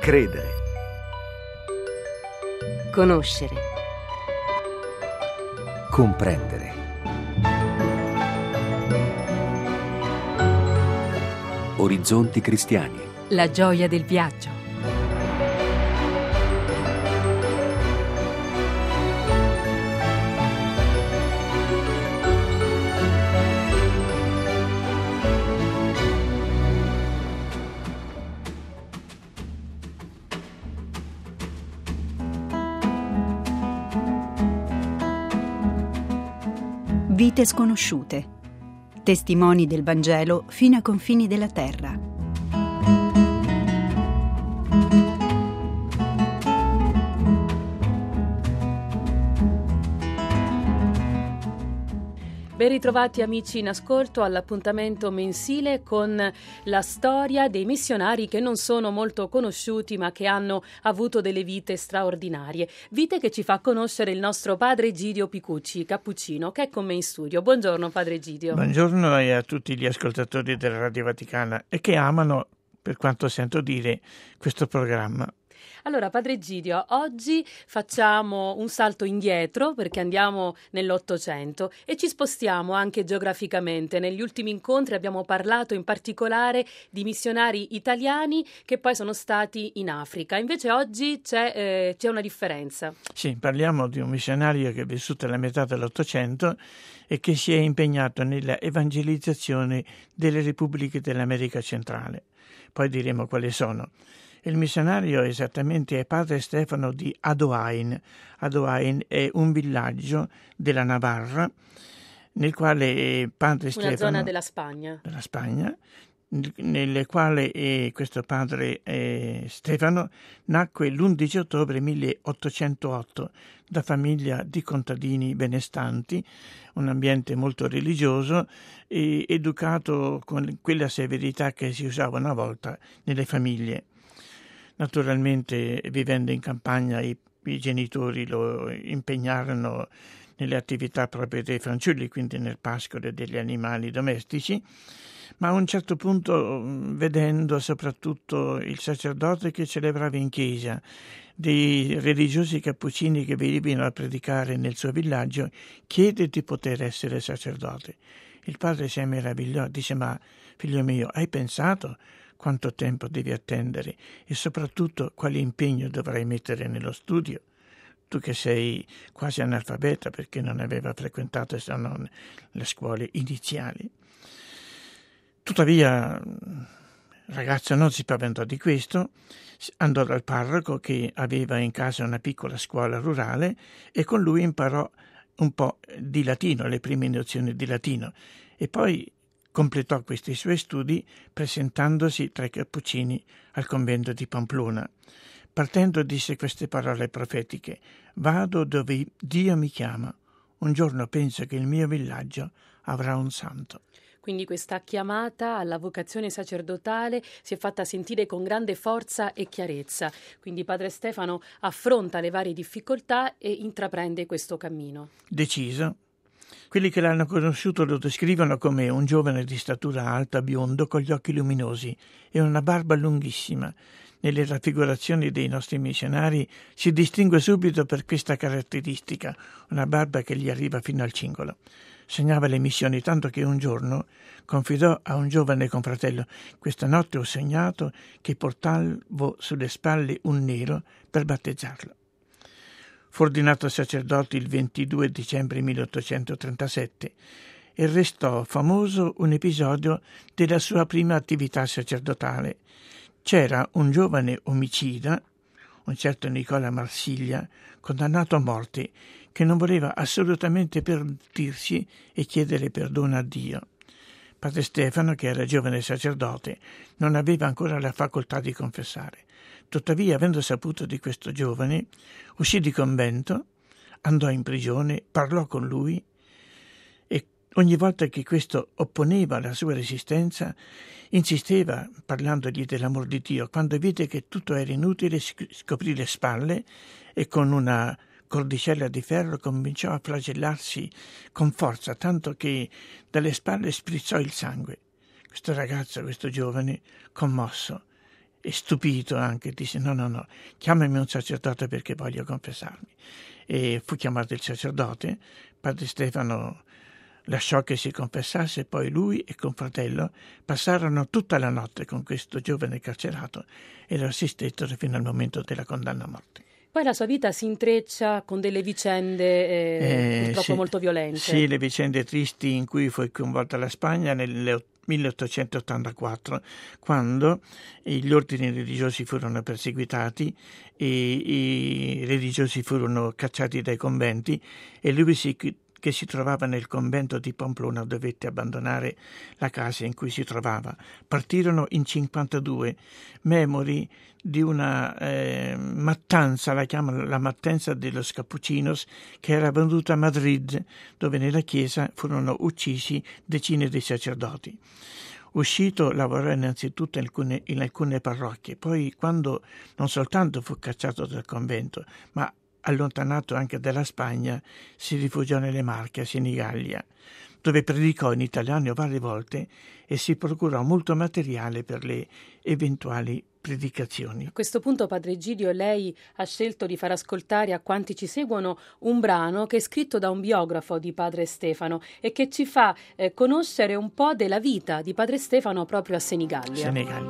Credere. Conoscere. Comprendere. Orizzonti cristiani. La gioia del viaggio. Vite sconosciute. Testimoni del Vangelo fino ai confini della terra. Ben ritrovati amici in ascolto all'appuntamento mensile con la storia dei missionari che non sono molto conosciuti ma che hanno avuto delle vite straordinarie. Vite che ci fa conoscere il nostro padre Egidio Picucci, cappuccino, che è con me in studio. Buongiorno padre Egidio. Buongiorno e a tutti gli ascoltatori della Radio Vaticana e che amano, per quanto sento dire, questo programma. Allora, padre Egidio, oggi facciamo un salto indietro perché andiamo nell'Ottocento e ci spostiamo anche geograficamente. Negli ultimi incontri abbiamo parlato in particolare di missionari italiani che poi sono stati in Africa. Invece oggi c'è una differenza. Sì, parliamo di un missionario che è vissuto alla metà dell'Ottocento e che si è impegnato nella evangelizzazione delle repubbliche dell'America centrale. Poi diremo quali sono. Il missionario esattamente è padre Stefano di Adoain. Adoain è un villaggio della Navarra nel quale padre Stefano... Una zona della Spagna. Della Spagna, nelle quale questo padre Stefano nacque l'11 ottobre 1808 da famiglia di contadini benestanti, un ambiente molto religioso e educato con quella severità che si usava una volta nelle famiglie. Naturalmente, vivendo in campagna, i genitori lo impegnarono nelle attività proprie dei fanciulli, quindi nel pascolo degli animali domestici, ma a un certo punto, vedendo soprattutto il sacerdote che celebrava in chiesa, dei religiosi cappuccini che venivano a predicare nel suo villaggio, chiede di poter essere sacerdote. Il padre si meravigliò, dice: ma figlio mio, hai pensato quanto tempo devi attendere e soprattutto quale impegno dovrai mettere nello studio? Tu che sei quasi analfabeta perché non aveva frequentato se non le scuole iniziali. Tuttavia il ragazzo non si spaventò di questo, andò dal parroco che aveva in casa una piccola scuola rurale e con lui imparò un po' di latino, le prime nozioni di latino, e poi completò questi suoi studi presentandosi tra i cappuccini al convento di Pamplona. Partendo disse queste parole profetiche: «Vado dove Dio mi chiama. Un giorno penso che il mio villaggio avrà un santo». Quindi questa chiamata alla vocazione sacerdotale si è fatta sentire con grande forza e chiarezza. Quindi padre Stefano affronta le varie difficoltà e intraprende questo cammino. Deciso. Quelli che l'hanno conosciuto lo descrivono come un giovane di statura alta, biondo, con gli occhi luminosi e una barba lunghissima. Nelle raffigurazioni dei nostri missionari si distingue subito per questa caratteristica, una barba che gli arriva fino al cingolo. Sognava le missioni, tanto che un giorno confidò a un giovane confratello: «Questa notte ho sognato che portavo sulle spalle un nero per battezzarlo». Fu ordinato sacerdote il 22 dicembre 1837 e restò famoso un episodio della sua prima attività sacerdotale. C'era un giovane omicida, un certo Nicola Marsiglia, condannato a morte, che non voleva assolutamente pentirsi e chiedere perdono a Dio. Padre Stefano, che era giovane sacerdote, non aveva ancora la facoltà di confessare. Tuttavia, avendo saputo di questo giovane, uscì di convento, andò in prigione, parlò con lui e ogni volta che questo opponeva la sua resistenza, insisteva parlandogli dell'amor di Dio. Quando vide che tutto era inutile, scoprì le spalle e con una cordicella di ferro cominciò a flagellarsi con forza, tanto che dalle spalle sprizzò il sangue. Questo ragazzo, questo giovane, commosso, e stupito anche, disse no, chiamami un sacerdote perché voglio confessarmi. E fu chiamato il sacerdote. Padre Stefano lasciò che si confessasse, poi lui e confratello passarono tutta la notte con questo giovane carcerato e lo assistettero fino al momento della condanna a morte. Poi la sua vita si intreccia con delle vicende purtroppo sì, molto violente. Sì, le vicende tristi in cui fu coinvolta la Spagna nel 1884, quando gli ordini religiosi furono perseguitati e i religiosi furono cacciati dai conventi e lui che si trovava nel convento di Pamplona dovette abbandonare la casa in cui si trovava. Partirono in 52, memori di una mattanza, la chiamano la mattanza de los Capuchinos, che era avvenuta a Madrid, dove nella chiesa furono uccisi decine di sacerdoti. Uscito lavorò innanzitutto in alcune parrocchie, poi quando non soltanto fu cacciato dal convento, ma allontanato anche dalla Spagna, si rifugiò nelle Marche, a Senigallia, dove predicò in italiano varie volte e si procurò molto materiale per le eventuali predicazioni. A questo punto, Padre Egidio, lei ha scelto di far ascoltare a quanti ci seguono un brano che è scritto da un biografo di Padre Stefano e che ci fa conoscere un po' della vita di Padre Stefano proprio a Senigallia.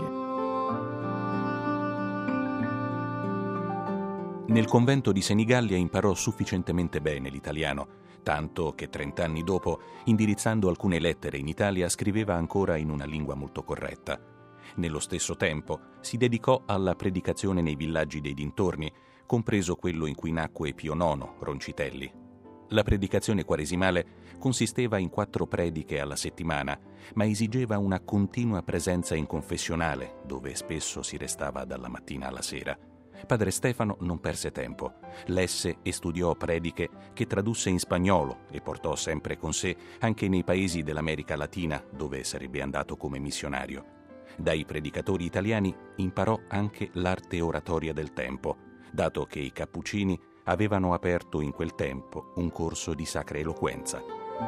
Nel convento di Senigallia imparò sufficientemente bene l'italiano, tanto che 30 anni dopo, indirizzando alcune lettere in Italia, scriveva ancora in una lingua molto corretta. Nello stesso tempo si dedicò alla predicazione nei villaggi dei dintorni, compreso quello in cui nacque Pio IX, Roncitelli. La predicazione quaresimale consisteva in 4 prediche alla settimana, ma esigeva una continua presenza in confessionale, dove spesso si restava dalla mattina alla sera. Padre Stefano non perse tempo. Lesse e studiò prediche che tradusse in spagnolo e portò sempre con sé anche nei paesi dell'America Latina, dove sarebbe andato come missionario. Dai predicatori italiani imparò anche l'arte oratoria del tempo, dato che i Cappuccini avevano aperto in quel tempo un corso di sacra eloquenza.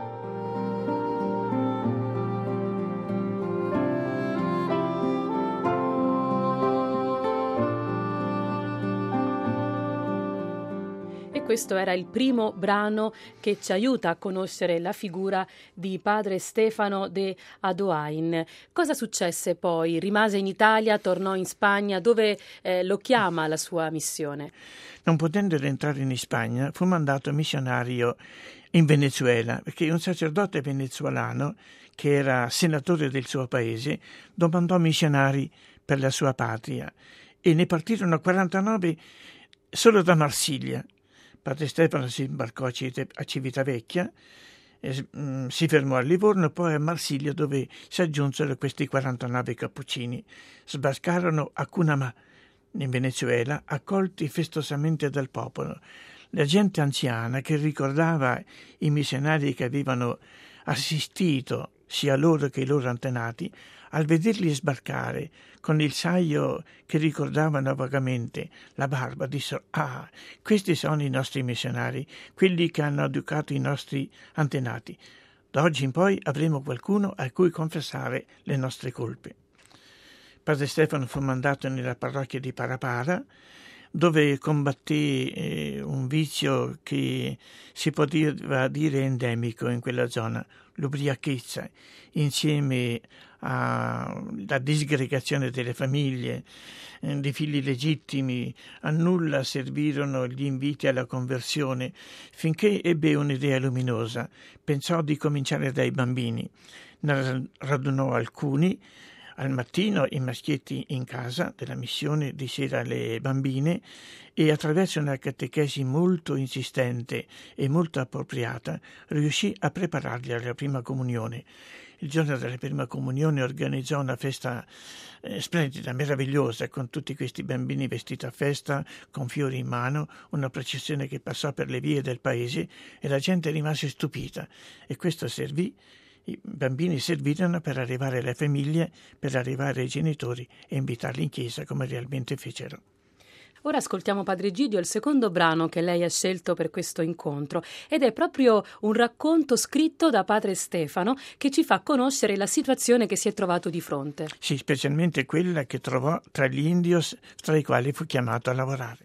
Questo era il primo brano che ci aiuta a conoscere la figura di Padre Stefano de Adoain. Cosa successe poi? Rimase in Italia, tornò in Spagna, dove lo chiama la sua missione? Non potendo rientrare in Spagna, fu mandato missionario in Venezuela, perché un sacerdote venezuelano, che era senatore del suo paese, domandò missionari per la sua patria e ne partirono 49 solo da Marsiglia. Padre Stefano si imbarcò a Civitavecchia, si fermò a Livorno, poi a Marsiglia, dove si aggiunsero questi 49 cappuccini. Sbarcarono a Cunamà, in Venezuela, accolti festosamente dal popolo. La gente anziana, che ricordava i missionari che avevano assistito sia loro che i loro antenati, al vederli sbarcare con il saio che ricordavano vagamente la barba, dissero: ah, questi sono i nostri missionari, quelli che hanno educato i nostri antenati. Da oggi in poi avremo qualcuno a cui confessare le nostre colpe. Padre Stefano fu mandato nella parrocchia di Parapara, dove combatté un vizio che si poteva dire endemico in quella zona, l'ubriachezza, insieme alla disgregazione delle famiglie, di figli legittimi. A nulla servirono gli inviti alla conversione, finché ebbe un'idea luminosa. Pensò di cominciare dai bambini. Ne radunò alcuni. Al mattino i maschietti in casa della missione, di sera le bambine, e attraverso una catechesi molto insistente e molto appropriata riuscì a prepararli alla prima comunione. Il giorno della prima comunione organizzò una festa splendida, meravigliosa, con tutti questi bambini vestiti a festa, con fiori in mano, una processione che passò per le vie del paese e la gente rimase stupita, e questo servì. I bambini servirono per arrivare alle famiglie, per arrivare ai genitori e invitarli in chiesa come realmente fecero. Ora ascoltiamo Padre Egidio, il secondo brano che lei ha scelto per questo incontro, ed è proprio un racconto scritto da Padre Stefano che ci fa conoscere la situazione che si è trovato di fronte. Sì, specialmente quella che trovò tra gli indios, tra i quali fu chiamato a lavorare.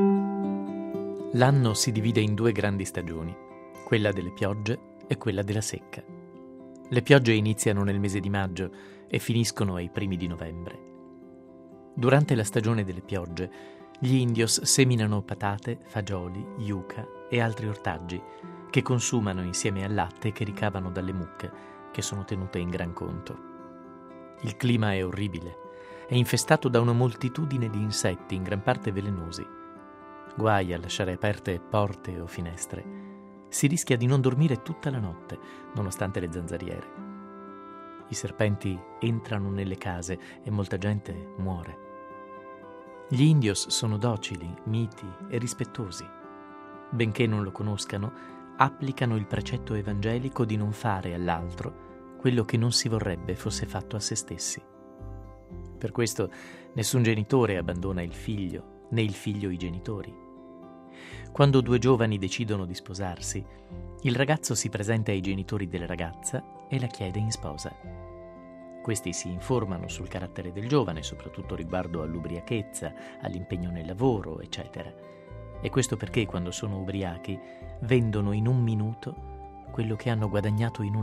L'anno si divide in 2 grandi stagioni, quella delle piogge e quella della secca. Le piogge iniziano nel mese di maggio e finiscono ai primi di novembre. Durante la stagione delle piogge, gli indios seminano patate, fagioli, yuca e altri ortaggi che consumano insieme al latte che ricavano dalle mucche, che sono tenute in gran conto. Il clima è orribile, è infestato da una moltitudine di insetti, in gran parte velenosi. Guai a lasciare aperte porte o finestre. Si rischia di non dormire tutta la notte, nonostante le zanzariere. I serpenti entrano nelle case e molta gente muore. Gli indios sono docili, miti e rispettosi. Benché non lo conoscano, applicano il precetto evangelico di non fare all'altro quello che non si vorrebbe fosse fatto a se stessi. Per questo nessun genitore abbandona il figlio, né il figlio i genitori. Quando 2 giovani decidono di sposarsi, il ragazzo si presenta ai genitori della ragazza e la chiede in sposa. Questi si informano sul carattere del giovane, soprattutto riguardo all'ubriachezza, all'impegno nel lavoro, eccetera. E questo perché quando sono ubriachi vendono in 1 minuto quello che hanno guadagnato in 1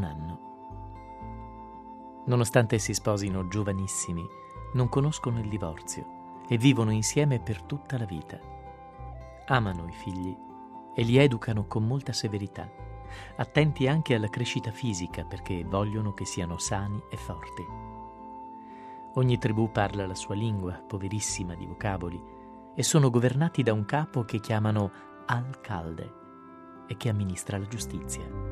anno. Nonostante si sposino giovanissimi, non conoscono il divorzio e vivono insieme per tutta la vita. Amano i figli e li educano con molta severità, attenti anche alla crescita fisica perché vogliono che siano sani e forti. Ogni tribù parla la sua lingua, poverissima di vocaboli, e sono governati da un capo che chiamano Alcalde e che amministra la giustizia.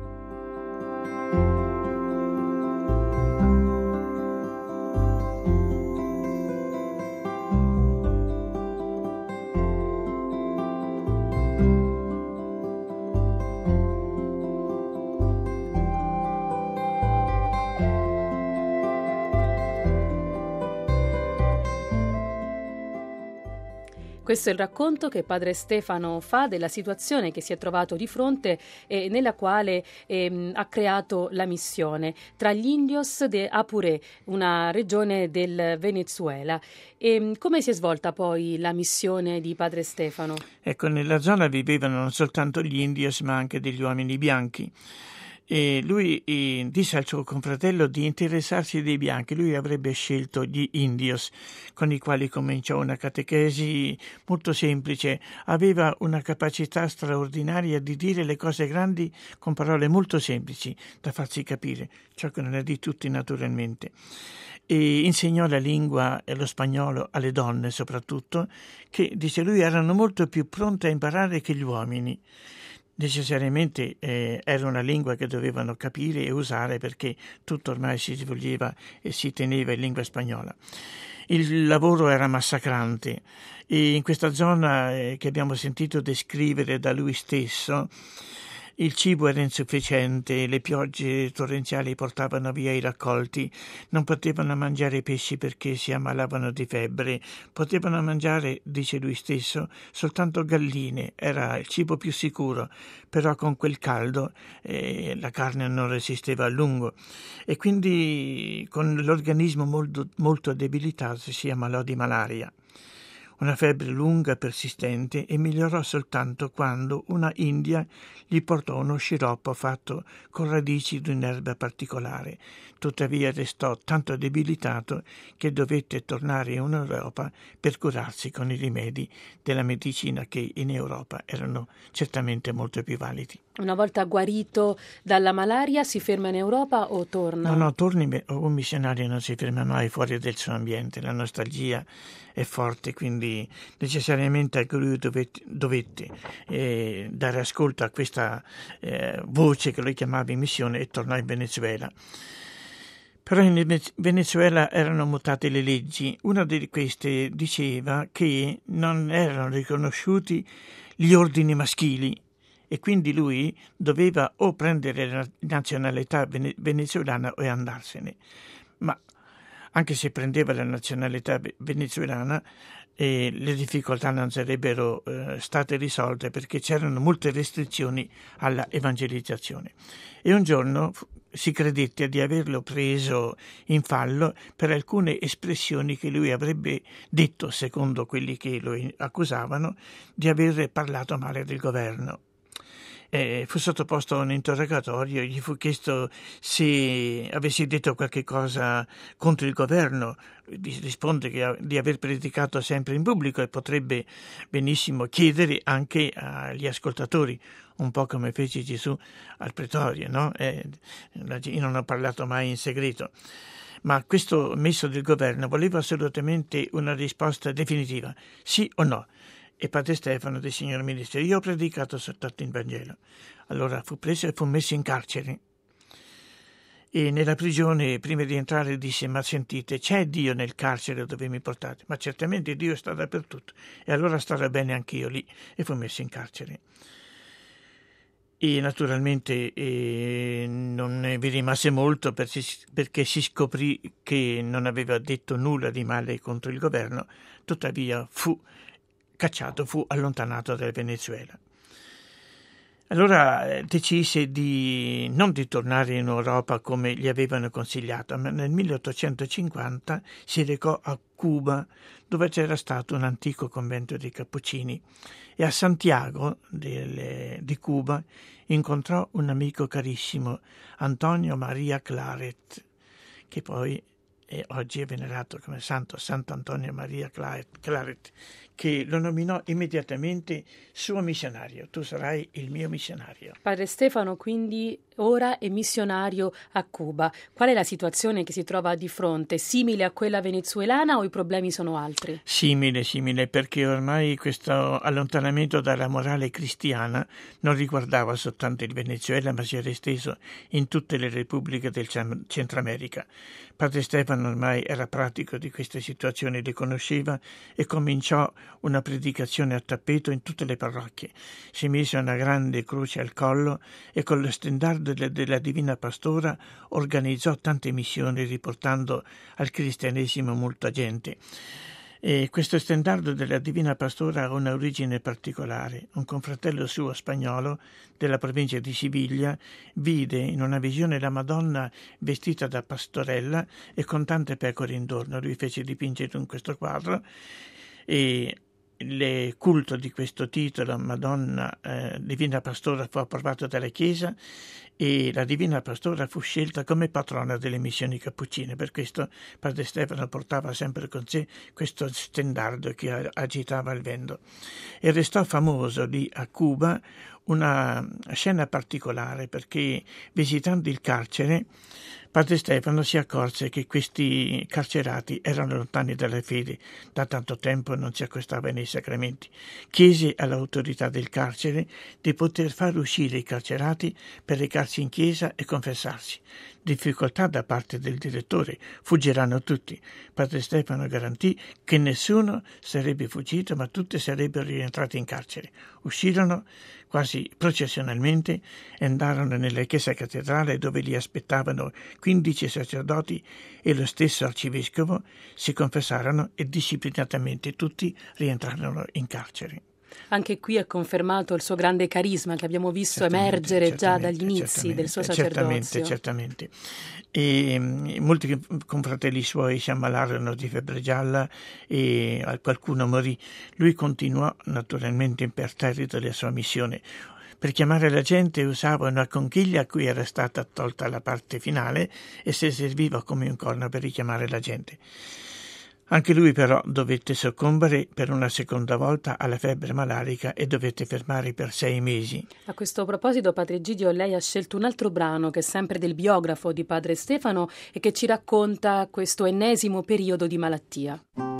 Questo è il racconto che Padre Stefano fa della situazione che si è trovato di fronte e nella quale ha creato la missione tra gli indios de Apure, una regione del Venezuela. Come si è svolta poi la missione di Padre Stefano? Ecco, nella zona vivevano non soltanto gli indios ma anche degli uomini bianchi. E lui disse al suo confratello di interessarsi dei bianchi. Lui avrebbe scelto gli indios, con i quali cominciò una catechesi molto semplice. Aveva una capacità straordinaria di dire le cose grandi con parole molto semplici da farsi capire, ciò che non è di tutti naturalmente. E insegnò la lingua e lo spagnolo alle donne soprattutto, che, dice lui, erano molto più pronte a imparare che gli uomini. Necessariamente era una lingua che dovevano capire e usare perché tutto ormai si svolgeva e si teneva in lingua spagnola. Il lavoro era massacrante e in questa zona che abbiamo sentito descrivere da lui stesso il cibo era insufficiente, le piogge torrenziali portavano via i raccolti, non potevano mangiare pesci perché si ammalavano di febbre, potevano mangiare, dice lui stesso, soltanto galline, era il cibo più sicuro, però con quel caldo la carne non resisteva a lungo e quindi con l'organismo molto debilitato si ammalò di malaria. Una febbre lunga, persistente, e migliorò soltanto quando una india gli portò uno sciroppo fatto con radici di un'erba particolare. Tuttavia restò tanto debilitato che dovette tornare in Europa per curarsi con i rimedi della medicina che in Europa erano certamente molto più validi. Una volta guarito dalla malaria si ferma in Europa o torna? No, torni. Un missionario non si ferma mai fuori del suo ambiente, la nostalgia è forte, quindi necessariamente anche lui dovette dare ascolto a questa voce che lui chiamava in missione e tornò in Venezuela. Però in Venezuela erano mutate le leggi. Una di queste diceva che non erano riconosciuti gli ordini maschili e quindi lui doveva o prendere la nazionalità venezuelana o andarsene. Ma Anche se prendeva la nazionalità venezuelana, le difficoltà non sarebbero state risolte perché c'erano molte restrizioni alla evangelizzazione. E un giorno si credette di averlo preso in fallo per alcune espressioni che lui avrebbe detto, secondo quelli che lo accusavano, di aver parlato male del governo. Fu sottoposto a un interrogatorio, gli fu chiesto se avesse detto qualche cosa contro il governo. Risponde di aver predicato sempre in pubblico e potrebbe benissimo chiedere anche agli ascoltatori, un po' come fece Gesù al pretorio, no? Io non ho parlato mai in segreto. Ma questo messo del governo voleva assolutamente una risposta definitiva, sì o no. E padre Stefano, del signor ministro, io ho predicato soltanto il Vangelo. Allora fu preso e fu messo in carcere. E nella prigione, prima di entrare, disse: ma sentite, c'è Dio nel carcere dove mi portate? Ma certamente Dio sta dappertutto, e allora starò bene anch'io lì. E fu messo in carcere. E naturalmente non ne vi rimase molto perché si scoprì che non aveva detto nulla di male contro il governo. Tuttavia fu cacciato, fu allontanato dal Venezuela. Allora decise non di tornare in Europa come gli avevano consigliato, ma nel 1850 si recò a Cuba, dove c'era stato un antico convento dei Cappuccini, e a Santiago di Cuba incontrò un amico carissimo, Antonio Maria Claret, che poi oggi è venerato come santo, Sant'Antonio Maria Claret, che lo nominò immediatamente suo missionario. Tu sarai il mio missionario. Padre Stefano quindi ora è missionario a Cuba. Qual è la situazione che si trova di fronte? Simile a quella venezuelana o i problemi sono altri? Simile, perché ormai questo allontanamento dalla morale cristiana non riguardava soltanto il Venezuela, ma si era esteso in tutte le repubbliche del Centro America. Padre Stefano ormai era pratico di queste situazioni, le conosceva e cominciò una predicazione a tappeto in tutte le parrocchie. Si mise una grande croce al collo e con lo stendardo della Divina Pastora organizzò tante missioni, riportando al cristianesimo molta gente. E questo stendardo della Divina Pastora ha una origine particolare. Un confratello suo spagnolo della provincia di Siviglia vide in una visione la Madonna vestita da pastorella e con tante pecore intorno. Lui fece dipingere in questo quadro e il culto di questo titolo, Madonna Divina Pastora, fu approvato dalla Chiesa e la Divina Pastora fu scelta come patrona delle missioni cappuccine. Per questo padre Stefano portava sempre con sé questo stendardo che agitava il vento. E restò famoso lì a Cuba una scena particolare, perché visitando il carcere padre Stefano si accorse che questi carcerati erano lontani dalla fede, da tanto tempo non si accostava nei sacramenti. Chiese all'autorità del carcere di poter far uscire i carcerati per recarsi in chiesa e confessarsi. Difficoltà da parte del direttore: fuggiranno tutti. Padre Stefano garantì che nessuno sarebbe fuggito, ma tutti sarebbero rientrati in carcere. Uscirono quasi processionalmente e andarono nella chiesa cattedrale, dove li aspettavano 15 sacerdoti e lo stesso arcivescovo. Si confessarono e disciplinatamente tutti rientrarono in carcere. Anche qui è confermato il suo grande carisma che abbiamo visto emergere già dagli inizi del suo sacerdozio. Certamente. E molti confratelli suoi si ammalarono di febbre gialla e qualcuno morì. Lui continuò naturalmente imperterrito la sua missione. Per chiamare la gente usava una conchiglia a cui era stata tolta la parte finale e si serviva come un corno per richiamare la gente. Anche lui però dovette soccombere per una seconda volta alla febbre malarica e dovette fermare per 6 mesi. A questo proposito, padre Egidio, lei ha scelto un altro brano che è sempre del biografo di padre Stefano e che ci racconta questo ennesimo periodo di malattia.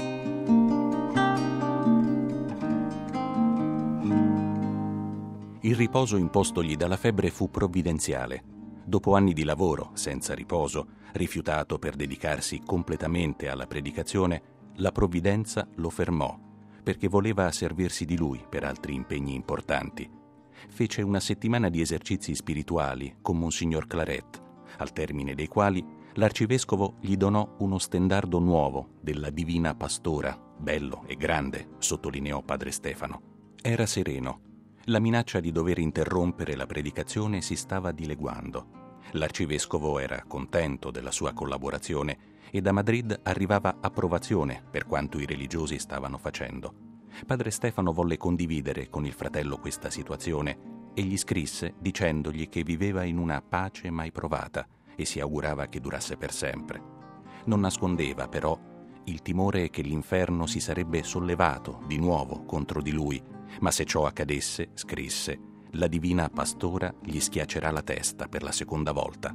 Il riposo impostogli dalla febbre fu provvidenziale. Dopo anni di lavoro, senza riposo, rifiutato per dedicarsi completamente alla predicazione, la provvidenza lo fermò, perché voleva servirsi di lui per altri impegni importanti. Fece una settimana di esercizi spirituali con Monsignor Claret, al termine dei quali l'arcivescovo gli donò uno stendardo nuovo della Divina Pastora, bello e grande, sottolineò padre Stefano. Era sereno. La minaccia di dover interrompere la predicazione si stava dileguando. L'arcivescovo era contento della sua collaborazione e da Madrid arrivava approvazione per quanto i religiosi stavano facendo. Padre Stefano volle condividere con il fratello questa situazione e gli scrisse dicendogli che viveva in una pace mai provata e si augurava che durasse per sempre. Non nascondeva però il timore che l'inferno si sarebbe sollevato di nuovo contro di lui, ma se ciò accadesse, scrisse, la Divina Pastora gli schiaccerà la testa per la seconda volta.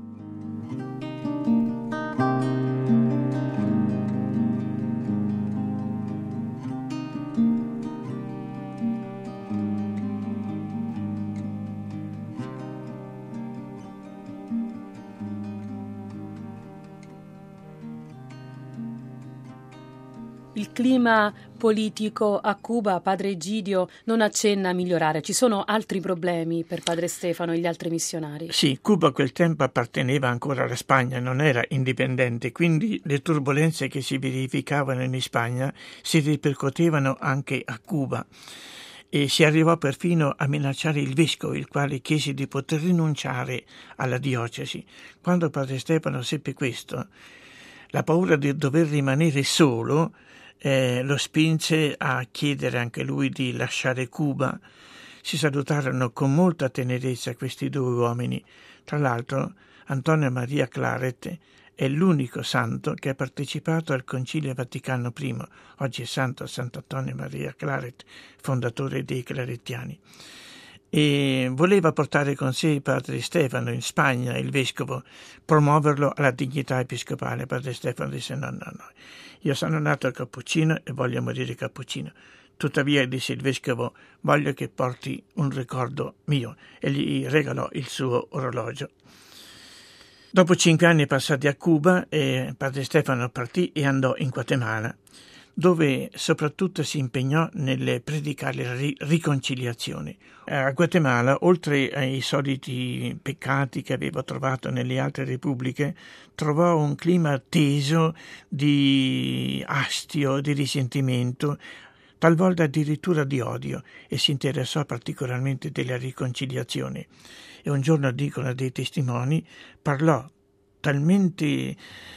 Il clima politico a Cuba, padre Egidio, non accenna a migliorare. Ci sono altri problemi per padre Stefano e gli altri missionari? Sì, Cuba a quel tempo apparteneva ancora alla Spagna, non era indipendente, quindi le turbulenze che si verificavano in Spagna si ripercuotevano anche a Cuba. E si arrivò perfino a minacciare il vescovo, il quale chiese di poter rinunciare alla diocesi. Quando padre Stefano seppe questo, la paura di dover rimanere solo lo spinse a chiedere anche lui di lasciare Cuba. Si salutarono con molta tenerezza questi due uomini. Tra l'altro, Antonio Maria Claret è l'unico santo che ha partecipato al Concilio Vaticano I. Oggi è Sant'Antonio Maria Claret, fondatore dei Claretiani. E voleva portare con sé padre Stefano in Spagna, il vescovo, promuoverlo alla dignità episcopale. Padre Stefano disse no, io sono nato cappuccino e voglio morire cappuccino. Tuttavia, disse il vescovo, voglio che porti un ricordo mio, e gli regalò il suo orologio. Dopo 5 anni passati a Cuba, padre Stefano partì e andò in Guatemala, dove soprattutto si impegnò nel predicare la riconciliazione. A Guatemala, oltre ai soliti peccati che aveva trovato nelle altre repubbliche, trovò un clima teso di astio, di risentimento, talvolta addirittura di odio, e si interessò particolarmente della riconciliazione. E un giorno, dicono dei testimoni, parlò talmente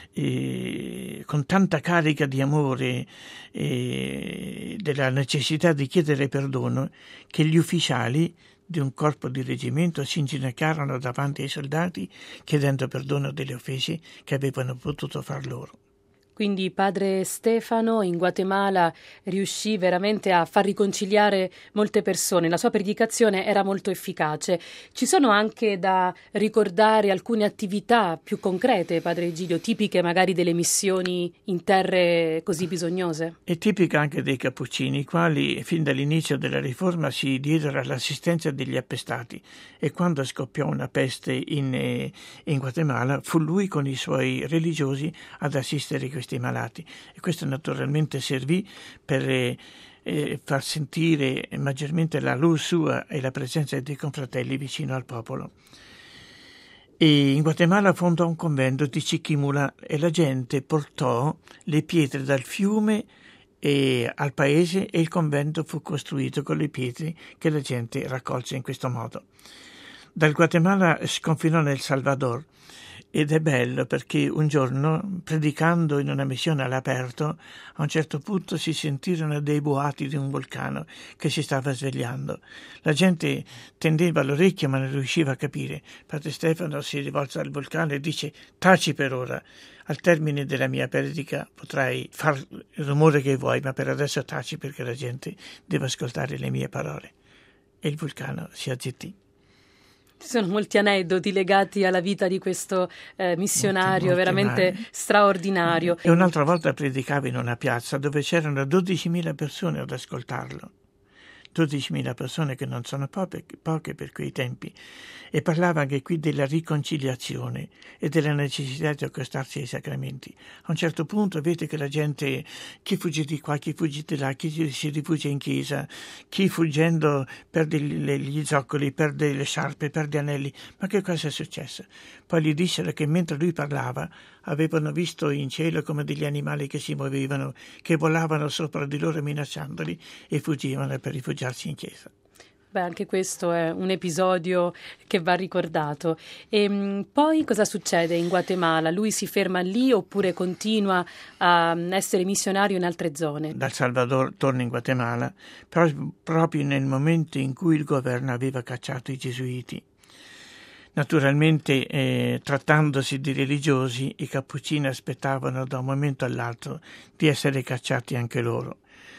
con tanta carica di amore della necessità di chiedere perdono, che gli ufficiali di un corpo di reggimento si inginocchiarono davanti ai soldati chiedendo perdono delle offese che avevano potuto far loro. Quindi padre Stefano in Guatemala riuscì veramente a far riconciliare molte persone, la sua predicazione era molto efficace. Ci sono anche da ricordare alcune attività più concrete, padre Egidio, tipiche magari delle missioni in terre così bisognose? È tipica anche dei cappuccini, i quali fin dall'inizio della riforma si diedero all'assistenza degli appestati, e quando scoppiò una peste in Guatemala fu lui con i suoi religiosi ad assistere questi malati, e questo naturalmente servì per far sentire maggiormente la luz sua e la presenza dei confratelli vicino al popolo. E in Guatemala fondò un convento di Chiquimula e la gente portò le pietre dal fiume al paese, e il convento fu costruito con le pietre che la gente raccolse in questo modo. Dal Guatemala sconfinò nel Salvador, ed è bello perché un giorno, predicando in una missione all'aperto, a un certo punto si sentirono dei boati di un vulcano che si stava svegliando. La gente tendeva l'orecchio ma non riusciva a capire. Padre Stefano si rivolse al vulcano e dice: taci per ora, al termine della mia predica potrai far il rumore che vuoi, ma per adesso taci perché la gente deve ascoltare le mie parole. E il vulcano si azzittì. Ci sono molti aneddoti legati alla vita di questo missionario, molti veramente straordinario. E un'altra volta predicava in una piazza dove c'erano 12.000 persone ad ascoltarlo. 12.000 persone, che non sono poche per quei tempi, e parlava anche qui della riconciliazione e della necessità di accostarsi ai sacramenti. A un certo punto vede che la gente, chi fugge di qua, chi fugge di là, chi si rifugia in chiesa, chi fuggendo perde gli zoccoli, perde le sciarpe, perde anelli. Ma che cosa è successo? Poi gli dissero che mentre lui parlava avevano visto in cielo come degli animali che si muovevano, che volavano sopra di loro minacciandoli e fuggivano per rifugiarsi in chiesa. Beh, anche questo è un episodio che va ricordato. E poi cosa succede in Guatemala? Lui si ferma lì oppure continua a essere missionario in altre zone? Dal Salvador torna in Guatemala proprio nel momento in cui il governo aveva cacciato i gesuiti. Naturalmente, trattandosi di religiosi, i cappuccini aspettavano da un momento all'altro di essere cacciati anche loro.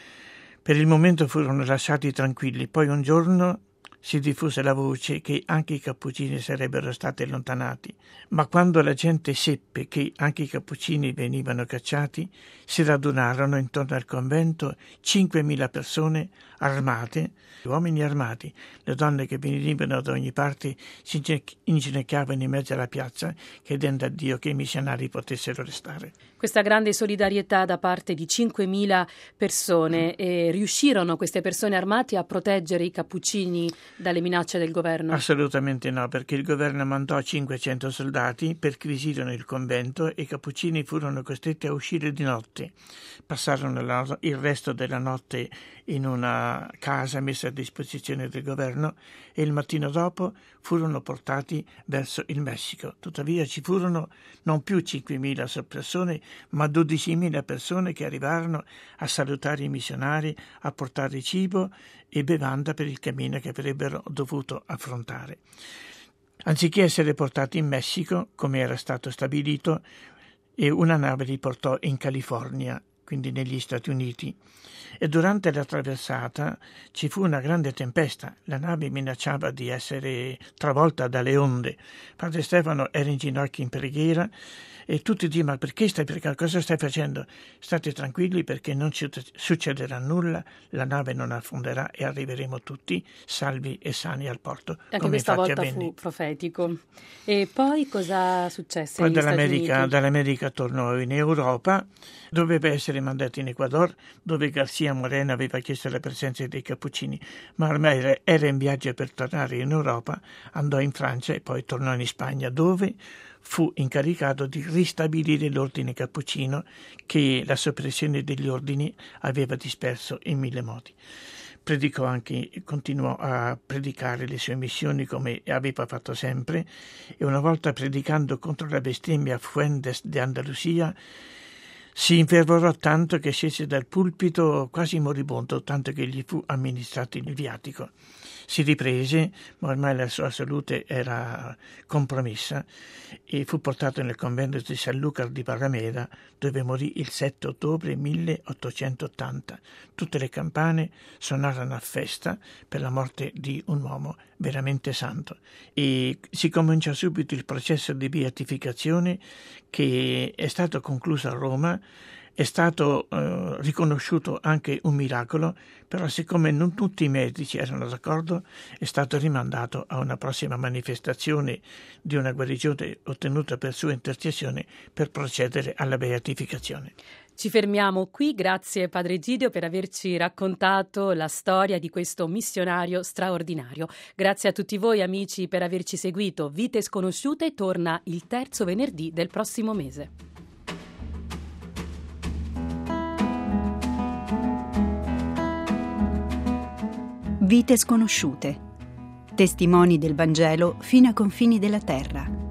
Per il momento furono lasciati tranquilli, poi un giorno si diffuse la voce che anche i cappuccini sarebbero stati allontanati, ma quando la gente seppe che anche i cappuccini venivano cacciati, si radunarono intorno al convento 5.000 persone armate, uomini armati. Le donne che venivano da ogni parte si inginocchiavano in mezzo alla piazza, chiedendo a Dio che i missionari potessero restare. Questa grande solidarietà da parte di 5.000 persone, riuscirono queste persone armate a proteggere i cappuccini dalle minacce del governo? Assolutamente no, perché il governo mandò 500 soldati, perquisirono il convento e i cappuccini furono costretti a uscire di notte. Passarono il resto della notte in una casa messa a disposizione del governo e il mattino dopo furono portati verso il Messico. Tuttavia ci furono non più 5.000 persone, ma 12.000 persone che arrivarono a salutare i missionari, a portare cibo e bevanda per il cammino che avrebbero dovuto affrontare. Anziché essere portati in Messico, come era stato stabilito, una nave li portò in California, quindi negli Stati Uniti, e durante la traversata ci fu una grande tempesta. La nave minacciava di essere travolta dalle onde. Padre Stefano era in ginocchio in preghiera e tutti dicevano: ma cosa stai facendo? State tranquilli, perché non succederà nulla, la nave non affonderà e arriveremo tutti salvi e sani al porto. Anche questa volta fu profetico. E poi cosa successe? Poi dall'America tornò in Europa, doveva essere mandato in Ecuador, dove Garcia Moreno aveva chiesto la presenza dei cappuccini, ma ormai era in viaggio per tornare in Europa, andò in Francia e poi tornò in Spagna, dove fu incaricato di ristabilire l'ordine cappuccino che la soppressione degli ordini aveva disperso in 1000 modi. Continuò a predicare le sue missioni come aveva fatto sempre, e una volta predicando contro la bestemmia a Fuentes de Andalusia si infervorò tanto che scese dal pulpito quasi moribondo, tanto che gli fu amministrato il viatico. Si riprese, ma ormai la sua salute era compromessa, e fu portato nel convento di Sanlúcar di Barrameda, dove morì il 7 ottobre 1880. Tutte le campane suonarono a festa per la morte di un uomo veramente santo, e si cominciò subito il processo di beatificazione, che è stato concluso a Roma. È stato riconosciuto anche un miracolo, però siccome non tutti i medici erano d'accordo, è stato rimandato a una prossima manifestazione di una guarigione ottenuta per sua intercessione per procedere alla beatificazione. Ci fermiamo qui, grazie Padre Egidio per averci raccontato la storia di questo missionario straordinario. Grazie a tutti voi amici per averci seguito. Vite Sconosciute torna il terzo venerdì del prossimo mese. Vite sconosciute. Testimoni del Vangelo fino ai confini della terra.